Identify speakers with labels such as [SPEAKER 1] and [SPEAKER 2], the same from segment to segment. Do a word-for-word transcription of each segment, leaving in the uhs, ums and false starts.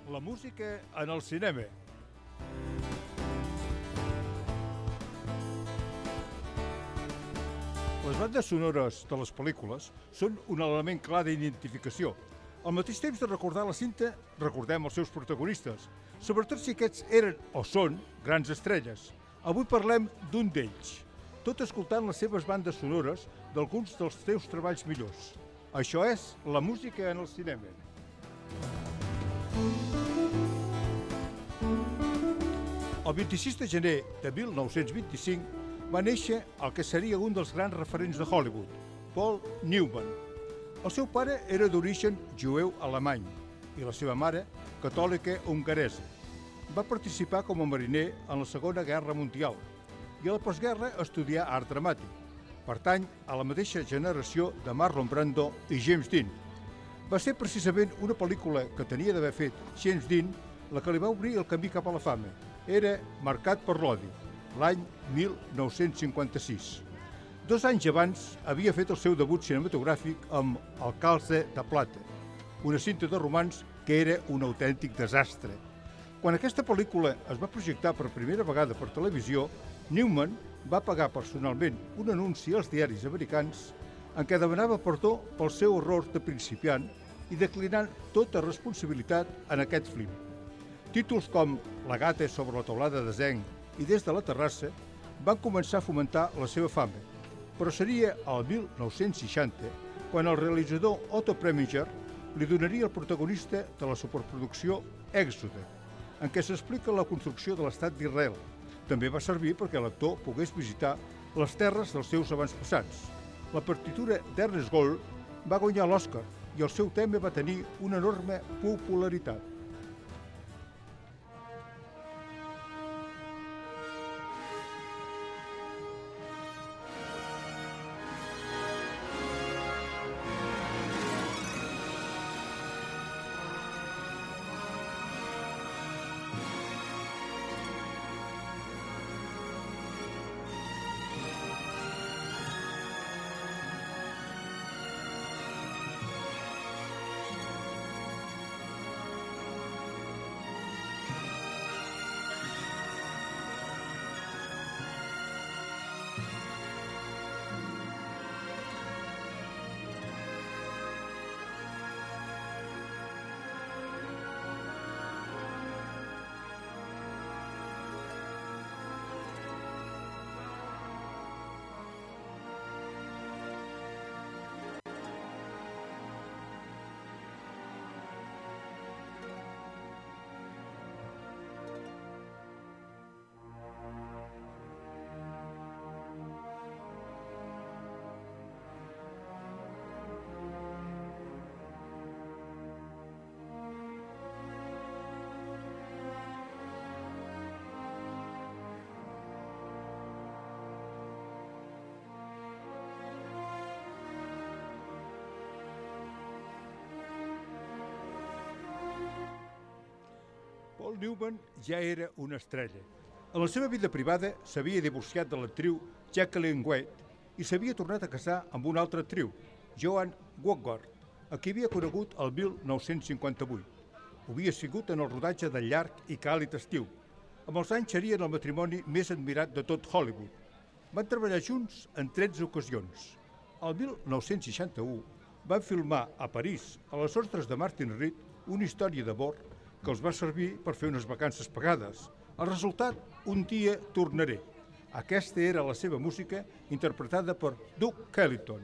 [SPEAKER 1] La música en el cinema. Les bandes sonores de les pel·lícules són un element clar d'identificació. Al mateix temps de recordar la cinta, recordem els seus protagonistes, sobretot si aquests eren o són grans estrelles. Avui parlem d'un d'ells, tot escoltant les seves bandes sonores d'alguns dels seus treballs millors. Això és la música en el cinema. El vint-i-sis de gener de mil nou-cents vint-i-cinc va néixer el que seria un dels grans referents de Hollywood, Paul Newman. El seu pare era d'origen jueu alemany i la seva mare catòlica hongaresa. Va participar com a mariner en la Segona Guerra Mundial i a la postguerra estudià art dramàtic. Pertany a la mateixa generació de Marlon Brando i James Dean. Va ser precisament una pel·lícula que tenia d'haver fet James Dean la que li va obrir el camí cap a la fama. Era Marcat per l'odi, l'any mil nou-cents cinquanta-sis. Dos anys abans havia fet el seu debut cinematogràfic amb El calze de plata, una cinta de romanç que era un autèntic desastre. Quan aquesta pel·lícula es va projectar per primera vegada per televisió, Newman va pagar personalment un anunci als diaris americans en què demanava perdó pel seu error de principiant i declinant tota responsabilitat en aquest film. Títols com La gata sobre la teulada de zinc i Des de la terrassa van començar a fomentar la seva fama, però seria el mil nou-cents seixanta quan el realitzador Otto Preminger li donaria el protagonista de la superproducció Èxode, en què s'explica la construcció de l'estat d'Israel. També va servir perquè l'actor pogués visitar les terres dels seus avantpassats. La partitura d'Ernest Gold va guanyar l'Oscar i el seu tema va tenir una enorme popularitat. Paul Newman ja era una estrella. En la seva vida privada s'havia divorciat de l'actriu Jacqueline White i s'havia tornat a casar amb una altra actriu, Joan Woodward, a qui havia conegut el mil nou-cents cinquanta-vuit. Ho havia sigut en el rodatge del llarg i càlid estiu. Amb els anys serien el matrimoni més admirat de tot Hollywood. Van treballar junts en tretze ocasions. El mil nou-cents seixanta-u van filmar a París, a les ordres de Martin Reed, una història d'amor que els va servir per fer unes vacances pagades. El resultat, Un dia tornaré. Aquesta era la seva música, interpretada per Duke Ellington.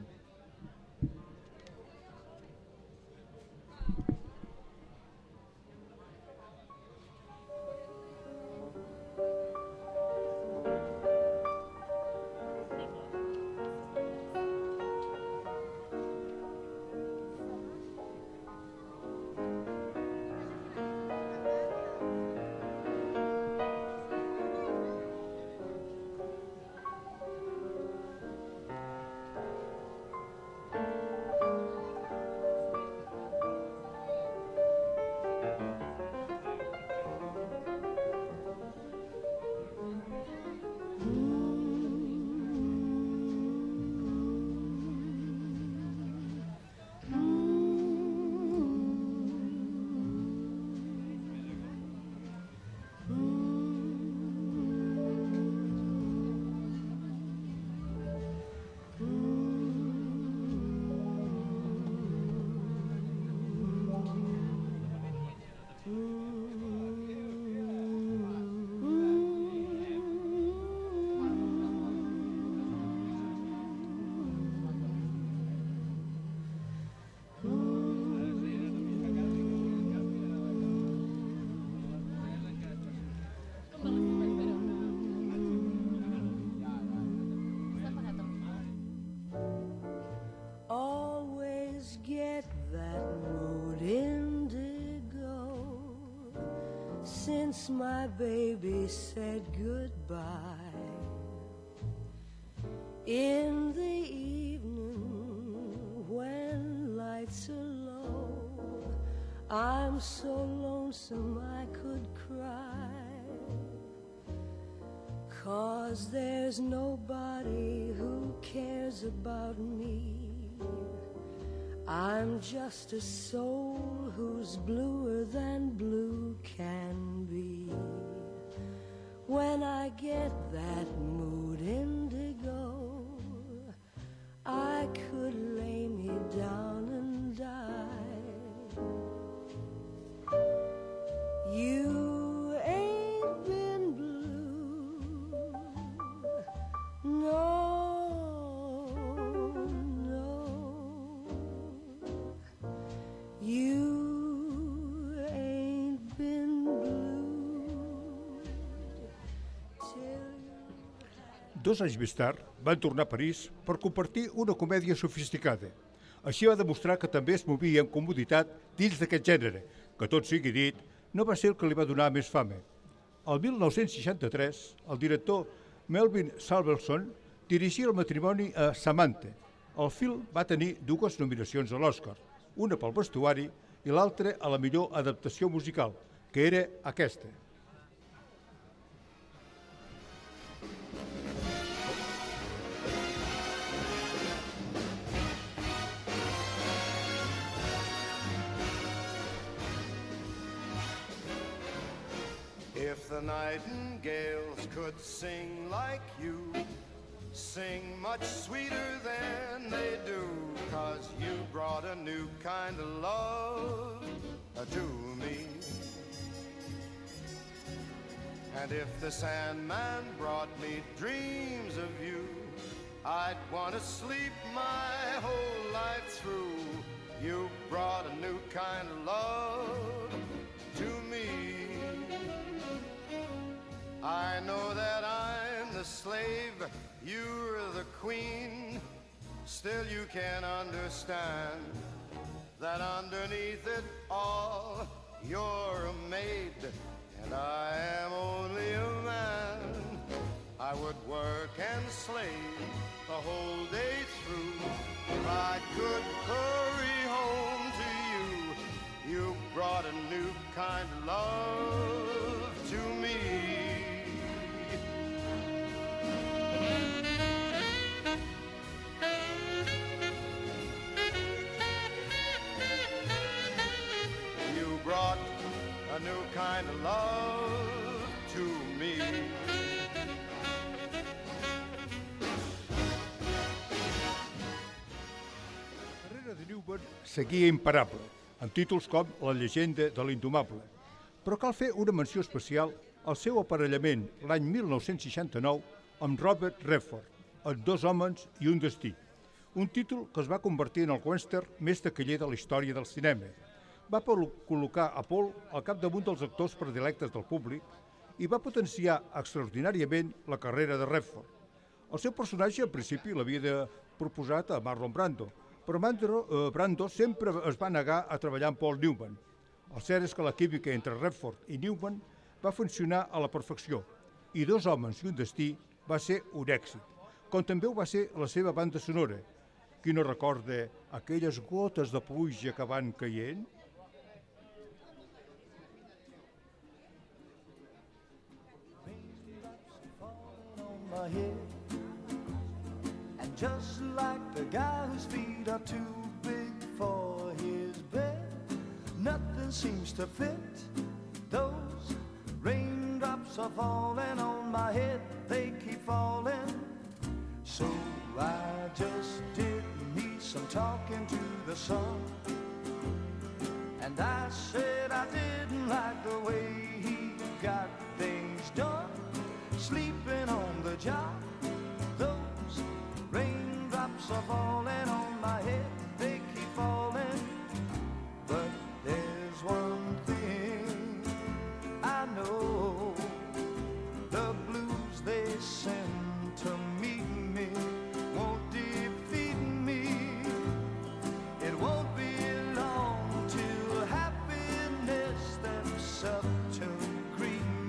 [SPEAKER 2] since my baby said goodbye. In the evening when lights are low, I'm so lonesome I could cry, 'cause there's nobody who cares about me. I'm just a soul who's bluer than blue can be. When I get that mood indigo, I could lay me down and die. You ain't been blue, no, no. You ain't been blue till you...
[SPEAKER 1] Dos anys més tard, van tornar a París per compartir una comèdia sofisticada. Així va demostrar que també es movia amb comoditat dins d'aquest gènere, que tot sigui dit, no va ser el que li va donar més fama. El mil nou-cents seixanta-tres, el director Melvin Salvelson dirigia el matrimoni a Samantha. El film va tenir dues nominacions a l'Oscar, una pel vestuari i l'altra a la millor adaptació musical, que era aquesta.
[SPEAKER 3] If the nightingales could sing like you, sing much sweeter than they do, 'cause you brought a new kind of love to me. And if the Sandman brought me dreams of you, I'd want to sleep my whole life through. You brought a new kind of love to me. I know that I'm the slave, you're the queen. Still you can understand that underneath it all, you're a maid, and I am only a man. I would work and slave the whole day through if I could hurry home to you. You brought a new kind of love to me. Brought a new kind of love to me.
[SPEAKER 1] La carrera de Newman seguia imparable, amb títols com La llegenda de l'indomable. Però cal fer una menció especial al seu aparellament l'any mil nou-cents seixanta-nou amb Robert Redford, en Dos homes i un destí, un títol que es va convertir en el western més taquiller de la història del cinema. Va col·locar a Paul al capdamunt dels actors predilectes del públic i va potenciar extraordinàriament la carrera de Redford. El seu personatge, al principi, l'havia proposat a Marlon Brando, però Brando sempre es va negar a treballar amb Paul Newman. El cert és que la química entre Redford i Newman va funcionar a la perfecció i Dos homes i un destí va ser un èxit, com també ho va ser la seva banda sonora. Qui no recorda aquelles gotes de pluja que van caient?
[SPEAKER 4] My head. And just like the guy whose feet are too big for his bed, nothing seems to fit. Those raindrops are falling on my head, they keep falling. So I just did me some talking to the sun, and I said I didn't like the way he got things done. Sleeping on the job, those raindrops are falling on my head, they keep falling. But there's one thing I know, the blues they send to meet me won't defeat me. It won't be long till happiness steps up to greet me.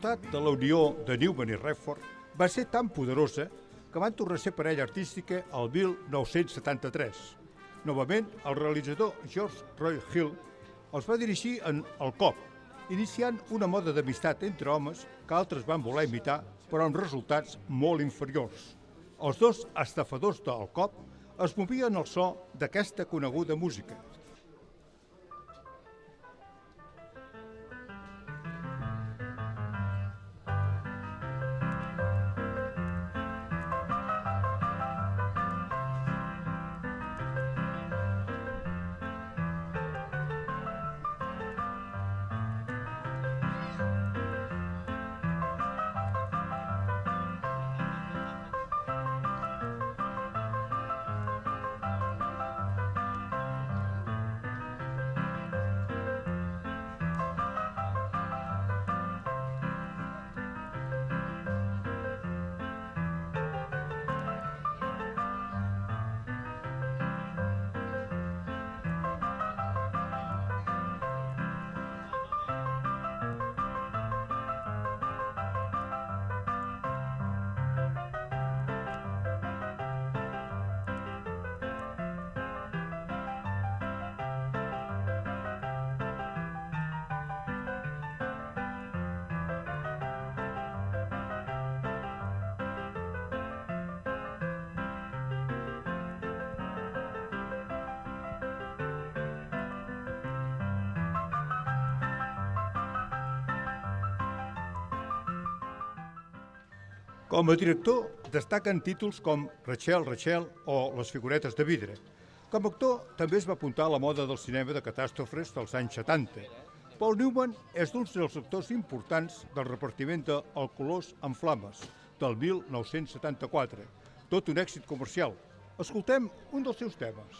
[SPEAKER 1] resultat de la unió de Newman i Redford va ser tan poderosa que van tornar a ser parella artística el mil nou-cents setanta-tres. Novament, el realitzador George Roy Hill els va dirigir en El Cop, iniciant una moda d'amistat entre homes que altres van voler imitar, però amb resultats molt inferiors. Els dos estafadors del Cop es movien al so d'aquesta coneguda música. Com a director destaquen títols com Rachel, Rachel o Les figuretes de vidre. Com a actor també es va apuntar a la moda del cinema de catàstrofes dels anys setanta. Paul Newman és d'un dels actors importants del repartiment de El colors en flames, del mil nou-cents setanta-quatre. Tot un èxit comercial. Escoltem un dels seus temes.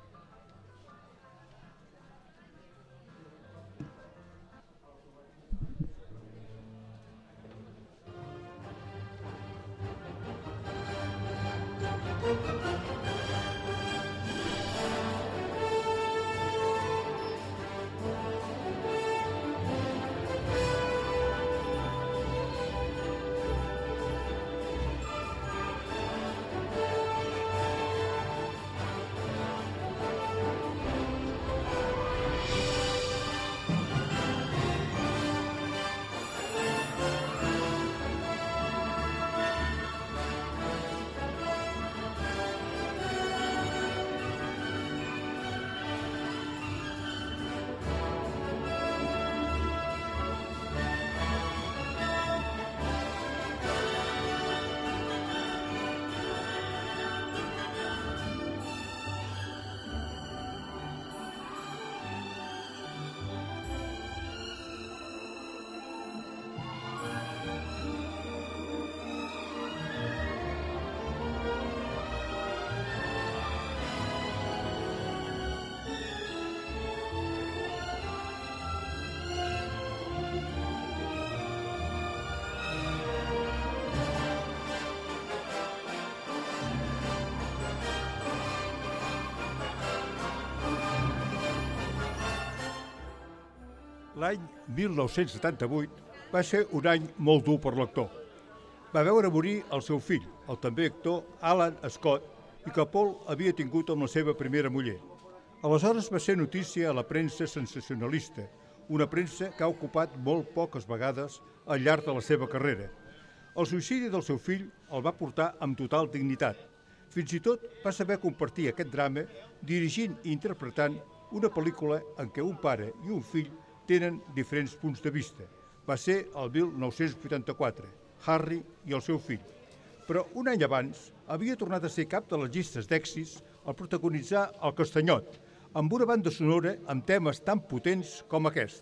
[SPEAKER 1] L'any mil nou-cents setanta-vuit va ser un any molt dur per l'actor. Va veure morir el seu fill, el també actor Alan Scott, i que Paul havia tingut amb la seva primera muller. Aleshores va ser notícia a la premsa sensacionalista, una premsa que ha ocupat molt poques vegades al llarg de la seva carrera. El suïcidi del seu fill el va portar amb total dignitat. Fins i tot va saber compartir aquest drama dirigint i interpretant una pel·lícula en què un pare i un fill tenen diferents punts de vista. Va ser el mil nou-cents vuitanta-quatre, Harry i el seu fill. Però un any abans havia tornat a ser cap de les llistes d'èxits al protagonitzar El Castanyot, amb una banda sonora amb temes tan potents com aquest.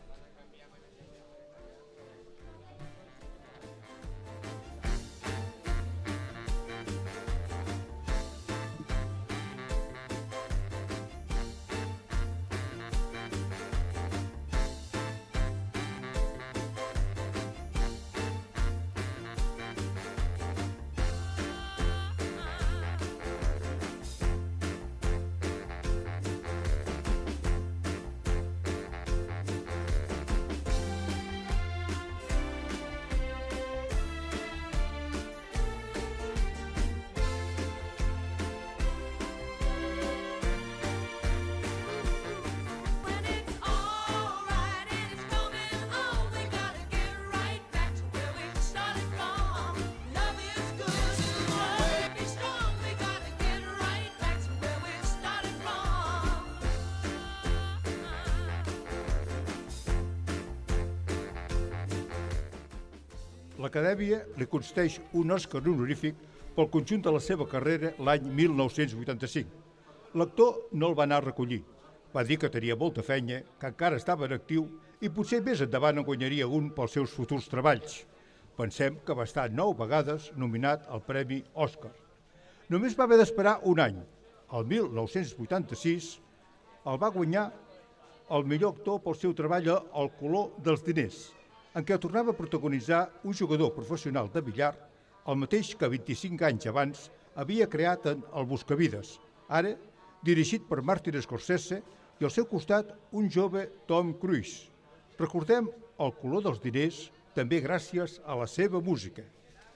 [SPEAKER 1] L'Acadèmia li concedeix un Òscar honorífic pel conjunt de la seva carrera l'any mil nou-cents vuitanta-cinc. L'actor no el va anar a recollir. Va dir que tenia molta feina, que encara estava en actiu i potser més endavant en guanyaria un pels seus futurs treballs. Pensem que va estar nou vegades nominat al Premi Òscar. Només va haver d'esperar un any. El mil nou-cents vuitanta-sis el va guanyar el millor actor pel seu treball a El color dels diners, en què tornava a protagonitzar un jugador professional de billar, el mateix que vint-i-cinc anys abans havia creat en El Buscavides, ara dirigit per Martin Scorsese, i al seu costat un jove Tom Cruise. Recordem El color dels diners també gràcies a la seva música.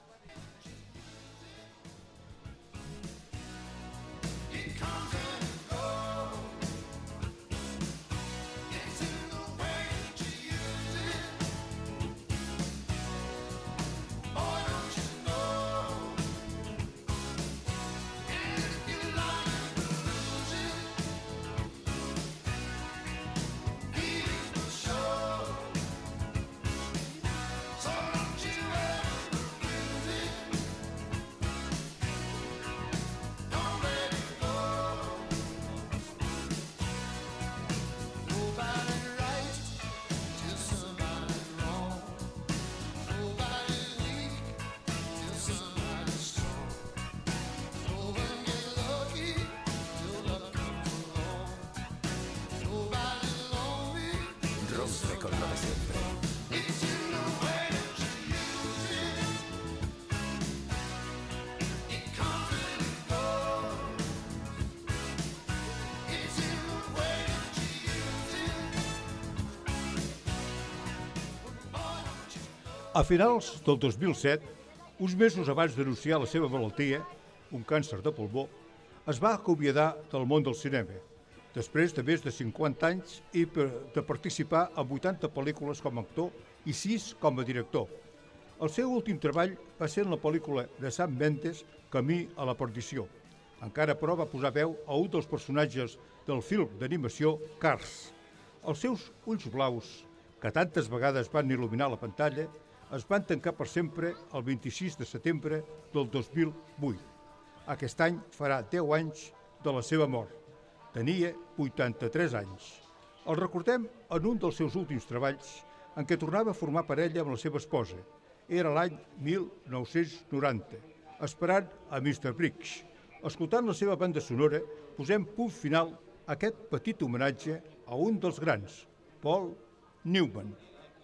[SPEAKER 1] A finals del dos mil set, uns mesos abans d'anunciar la seva malaltia, un càncer de pulmó, es va acomiadar del món del cinema, després de més de cinquanta anys i de participar en vuitanta pel·lícules com a actor i sis com a director. El seu últim treball va ser en la pel·lícula de Sam Mendes, Camí a la perdició. Encara, però, va posar veu a un dels personatges del film d'animació Cars. Els seus ulls blaus, que tantes vegades van il·luminar la pantalla, es van tancar per sempre el vint-i-sis de setembre del dos mil vuit. Aquest any farà deu anys de la seva mort. Tenia vuitanta-tres anys. El recordem en un dels seus últims treballs en què tornava a formar parella amb la seva esposa. Era l'any mil nou-cents noranta, esperant a mister Briggs. Escoltant la seva banda sonora, posem punt final a aquest petit homenatge a un dels grans, Paul Newman.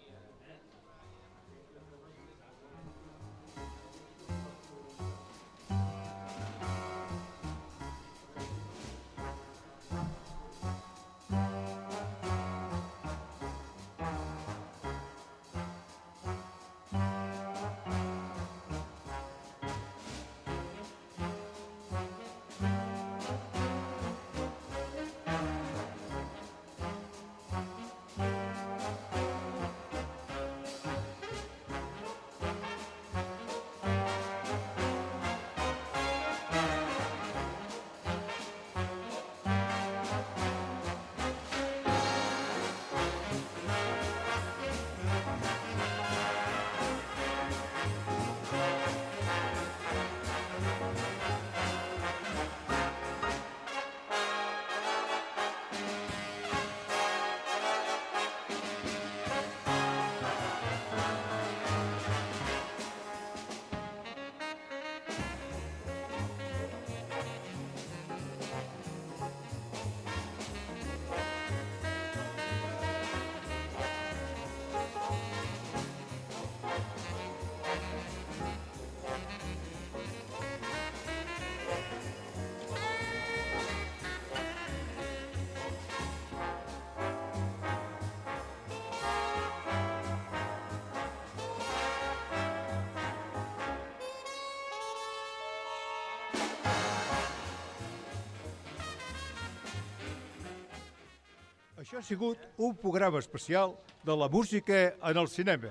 [SPEAKER 1] Això ha sigut un programa especial de la música en el cinema.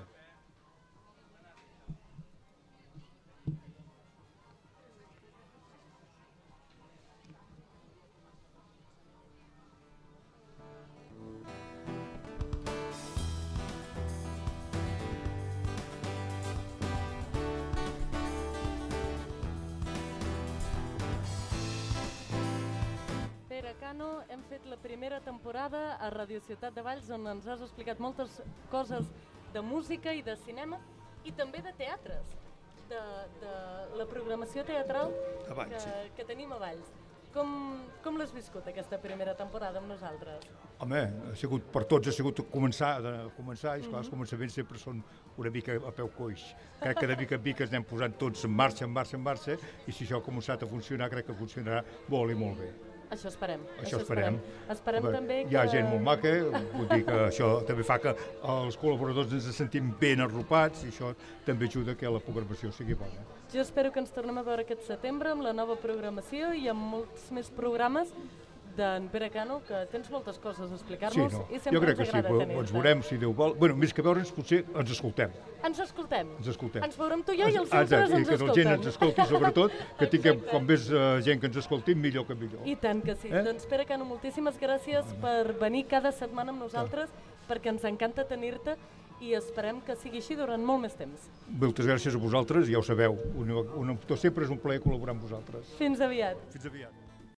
[SPEAKER 5] Cano, hem fet la primera temporada a Radio Ciutat de Valls, on ens has explicat moltes coses de música i de cinema i també de teatres, de, de la programació teatral
[SPEAKER 1] Valls,
[SPEAKER 5] que,
[SPEAKER 1] sí.
[SPEAKER 5] que tenim a Valls. Com, com l'has viscut aquesta primera temporada amb nosaltres?
[SPEAKER 1] Home, ha sigut per tots, ha sigut començar, de començar i esclar, els començaments sempre són una mica a peu coix. Crec que de mica en mica ens anem posant tots en marxa, en marxa, en marxa, i si això ha començat a funcionar, crec que funcionarà molt i molt bé.
[SPEAKER 5] Això esperem.
[SPEAKER 1] Això esperem.
[SPEAKER 5] Esperem
[SPEAKER 1] Bé,
[SPEAKER 5] també que...
[SPEAKER 1] Hi ha gent molt maca, vull dir que això també fa que els col·laboradors ens sentim ben arropats i això també ajuda que la programació sigui bona.
[SPEAKER 5] Jo espero que ens tornem a veure aquest setembre amb la nova programació i amb molts més programes d'en Pere Cano, que tens moltes coses a explicar-nos
[SPEAKER 1] Sí, no.
[SPEAKER 5] i sempre
[SPEAKER 1] Jo crec
[SPEAKER 5] ens
[SPEAKER 1] que sí,
[SPEAKER 5] agrada
[SPEAKER 1] però
[SPEAKER 5] tenir-te.
[SPEAKER 1] ens veurem, si Déu vol. Bueno, més que veure'ns, potser ens escoltem.
[SPEAKER 5] Ens escoltem.
[SPEAKER 1] Ens escoltem.
[SPEAKER 5] Ens veurem tu i jo i els
[SPEAKER 1] Exacte,
[SPEAKER 5] altres
[SPEAKER 1] i
[SPEAKER 5] ens
[SPEAKER 1] que la gent
[SPEAKER 5] escoltem.
[SPEAKER 1] ens escolti, sobretot, que tinguem
[SPEAKER 5] Exacte.
[SPEAKER 1] com més uh, gent que ens escolti, millor que millor.
[SPEAKER 5] I tant que sí.
[SPEAKER 1] Eh?
[SPEAKER 5] Doncs Pere Cano, moltíssimes gràcies per venir cada setmana amb nosaltres, perquè ens encanta tenir-te i esperem que sigui així durant molt més temps.
[SPEAKER 1] Moltes gràcies a vosaltres, ja ho sabeu. Un, un, sempre és un plaer col·laborar amb vosaltres.
[SPEAKER 5] Fins aviat.
[SPEAKER 1] Fins aviat.